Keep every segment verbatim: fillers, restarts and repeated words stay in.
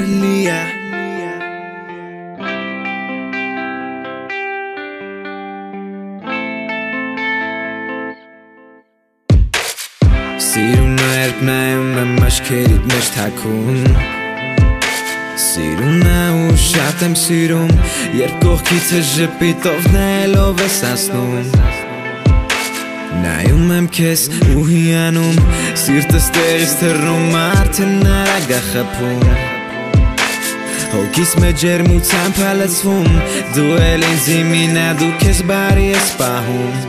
Carlia. Սիրուն է երբ նայում եմ աչքերիդ մեջ թաքուն Սիրուն է ու շատ եմ սիրում Երբ կողքիցը ժպիտով նայելով ես ասնում Նայում եմ քեզ ու հիանում Սիրտս տեղից թռնում արդեն արագ է խփում Հոգիս մեջ ջերմությամբ հալեցվում Դու էլ ինձ իմինա դու քեզ բարի ես պահում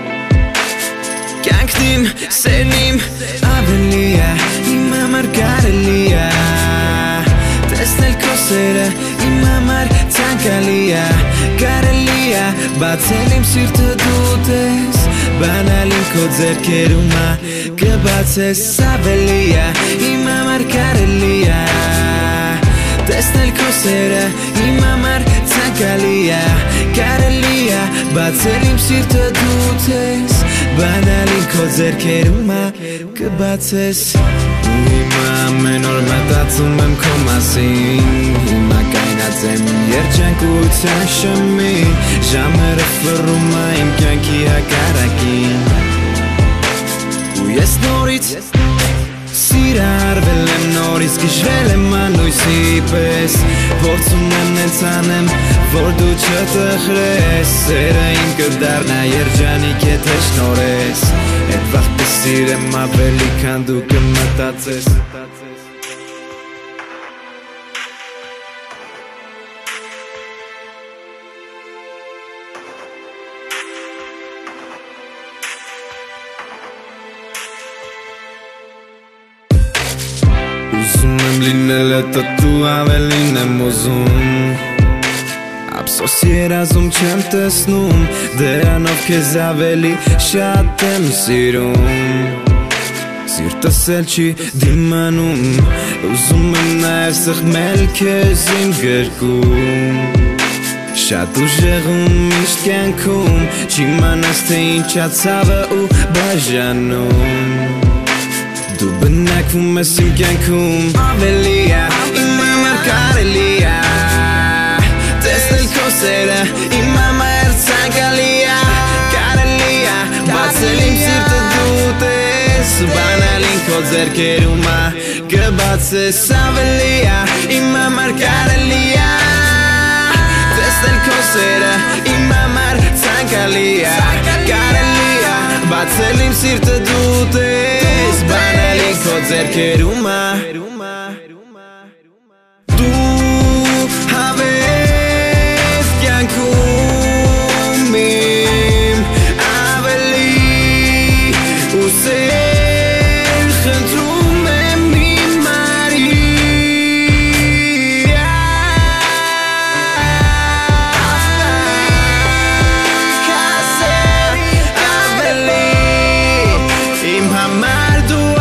Կյանքն իմ, սերն իմ ավելի է, իմ համար կարելի է Տեսնել քո սերը, իմ համար ցանկալի է Կարելի է, բացել իմ սիրտը դու տես Բանալ իմ քո ձեռքերում է, կբացես ավելի է Իմ համար կարելի է Տեսնել քո սերը, իմ համար ցանկալի է Կարելի է, բացել իմ սիրտը դու տես Բանալ իմ քո ձեռքերում է, կբացես Ու հիմա ամեն օր մտածում եմ քո մասին Հիմա կայնած եմ երջանկության շմին Ժամերը ֆռում է իմ կյանքի հակառակին Ու ես նորից Սիրարվել եմ նորից, գժվել եմ անույսի պես Փորձում եմ նենց անեմ, որ դու չտխրես Սերը իմ կդառնա երջանիկ եթե շնորհես Էդ վաղ կսիրեմ ավելի քան դու կմտածես Ուզում եմ լինել հետո դու ավելին եմ ուզում Ափսոս երազում չեմ տեսնում Դրանով քեզ ավելի շատ եմ սիրում Սիրտս էլ չի դիմանում Ուզում եմ նաև սխմել քեզ իմ գրկում Շատ ուժեղում միշտ կյանքում Չիմանաս թե ինչա ցավը ու բաժանում Դու բնակվում ես իմ կյանքում Ավելի է, իմ համար կարելի է Տեսնել քո սերը, իմ համար ցանկալի է Կարելի է, բացել իմ սիրտը դու տես Բանալ իմ քո ձեռքերում է, կբացես Ավելի է, իմ համար կարելի է Տեսնել քո սերը, իմ համար ցանկալի է Կարելի է, բացել իմ սիրտը դու տես Բանալ իմ քո ձեռքերում է Դու հավես կյանքում իմ ավելի Ուսել խնդրում եմ իմ մարի Ավելի Իմ համար դու